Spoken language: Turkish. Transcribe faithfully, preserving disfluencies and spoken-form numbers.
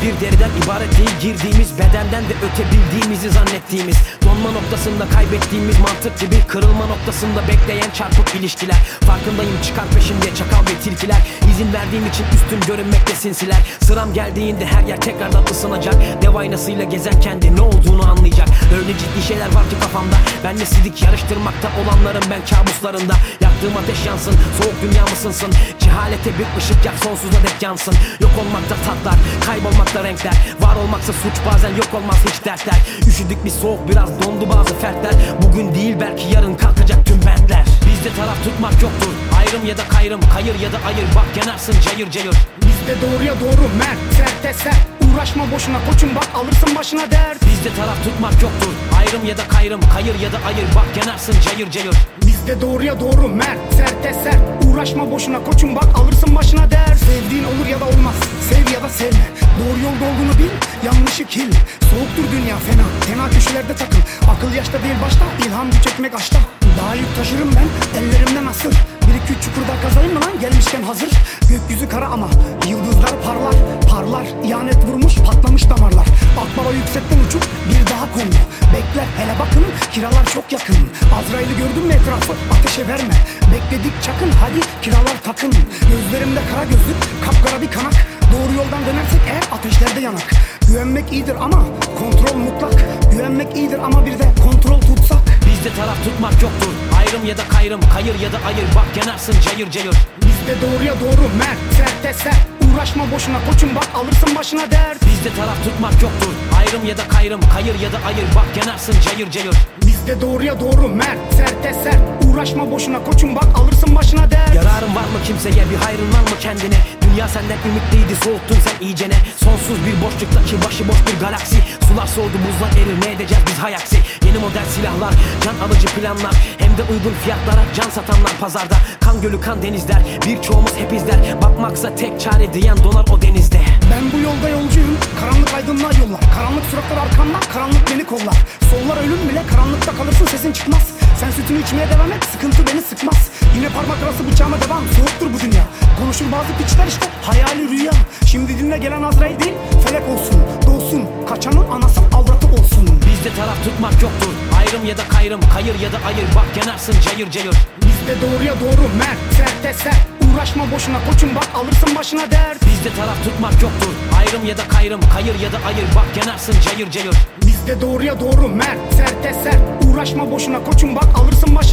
bir deriden ibaret değil girdiğimiz, bedenden de öte bildiğimizi zannettiğimiz, donma noktasında kaybettiğimiz mantık gibi, kırılma noktasında bekleyen çarpık ilişkiler. Farkındayım çıkar peşimde çakal ve tilkiler, İzin verdiğim için üstün görünmekte sinsiler. Sıram geldiğinde her yer tekrardan ısınacak, dev aynasıyla gezen kendi ne olduğunu anlayacak. Öyle ciddi şeyler var ki kafamda, benle sidik yarıştırmakta olanların ben kabuslarında. Yaktığım ateş yansın, soğuk dünya mısınsın, cehalete bir ışık yak sonsuza dek yansın. Yok olmakta tatlar, kaybolmakta renkler, var olmaksa suç bazen, yok olmaz hiç dertler. Üşüdük biz soğuk, biraz dondu bazı fertler, bugün değil belki yarın kalkacak tüm bentler. Bizde taraf tutmak yoktur, ayrım ya da kayrım, kayır ya da ayır, bak yanarsın cayır cayır. Bizde doğruya doğru, mert serte sert, uğraşma boşuna koçum bak alırsın başına dert. Bizde taraf tutmak yoktur, ayrım ya da kayrım, kayır ya da ayır, bak yanarsın cayır cayır. Bizde doğruya doğru, mert serte sert, uğraşma boşuna koçum bak alırsın başına dert. Sevdiğin olur ya da olmaz, sev ya da sevme, doğru yolda olduğunu bil, yanlışı kil. Soğuktur dünya fena, fena köşelerde takıl, akıl yaşta değil başta, ilham güç ekmek aşta. Daha yük taşırım ben ellerimden asıl, bir iki üç çukurda kazayım mı lan gelmişken hazır. Gökyüzü kara ama yıldızlar parlar, parlar ihanet vurmuş patlamış damarlar. Akbaba yüksekten uçup bir daha kondu, bekler hele bakın kiralar çok yakın. Azrail'i gördün mü etrafı ateşe verme, bekledik çakın hadi kiralar takın. Gözlerimde kara gözlük kapkara bir kanak, doğru yoldan dönersek eğer ateşlerde yanak. Güvenmek iyidir ama kontrol mutlak, güvenmek iyidir ama bir de kontrol tutsak. Bizde taraf tutmak yoktur, ayrım ya da kayrım, kayır ya da ayır, bak yanarsın cayır cayır. Bizde doğruya doğru, mert serte sert, uğraşma boşuna koçum bak alırsın başına dert. Bizde taraf tutmak yoktur, ayrım ya da kayrım, kayır ya da ayır, bak yanarsın cayır cayır. Bizde doğruya doğru, mert serte sert, uğraşma boşuna koçum bak alırsın başına dert. Yararın var mı kimseye, bir hayrın var mı kendine? Dünya senden ümitliydi, soğuttun sen iyicene. Sonsuz bir boşluktaki başıboş bir galaksi, sular soğudu buzlar erir, ne edeceğiz biz hayaksi. Yeni model silahlar, can alıcı planlar, hem de uygun fiyatlara can satanlar pazarda. Kan gölü kan denizler, birçoğumuz hep izler, bakmaksa tek çare diyen donar o denizde. Ben bu yolda yolcuyum, karanlık aydınlığa yollar, karanlık suratlar arkamda, karanlık beni kollar. Sollar ölüm bile, karanlıkta kalırsın sesin çıkmaz. Sen sütünü içmeye devam et, sıkıntı beni sıkmaz. Yine parmak arası bıçağıma devam, soğuktur bu dünya. Konuşur bazı piçler işte, hayali rüya. Şimdi dinle gelen Azrail değil, felek olsun, doğsun, kaçanın anası avratı olsun. Bizde taraf tutmak yoktur, ayrım ya da kayrım, kayır ya da ayır, bak yanarsın cayır cayır. Bizde doğruya doğru, mert serte sert, uğraşma boşuna koçum bak alırsın başına dert. Bizde taraf tutmak yoktur, ayrım ya da kayrım, kayır ya da ayır, bak yanarsın cayır cayır. Bizde doğruya doğru, mert serte sert, uğraşma boşuna koçum bak alırsın başına